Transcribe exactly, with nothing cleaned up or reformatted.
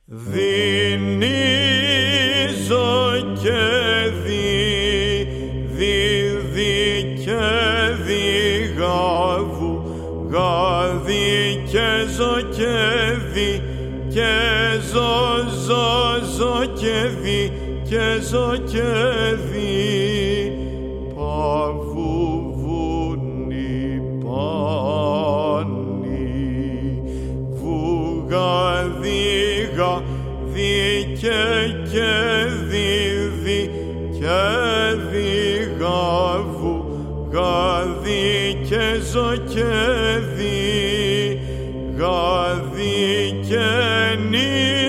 Δινίζω και δι, δι, δι και δι γαβου, γαδι και ζω και δι, και ζω, ζω, ζω και δι, και ζω και δι. Παβου βουνι πάνι, βουγα δίγα, δι και και δι, δι και δι γαβου, γαδι και ζω και δι, γαδι και νι.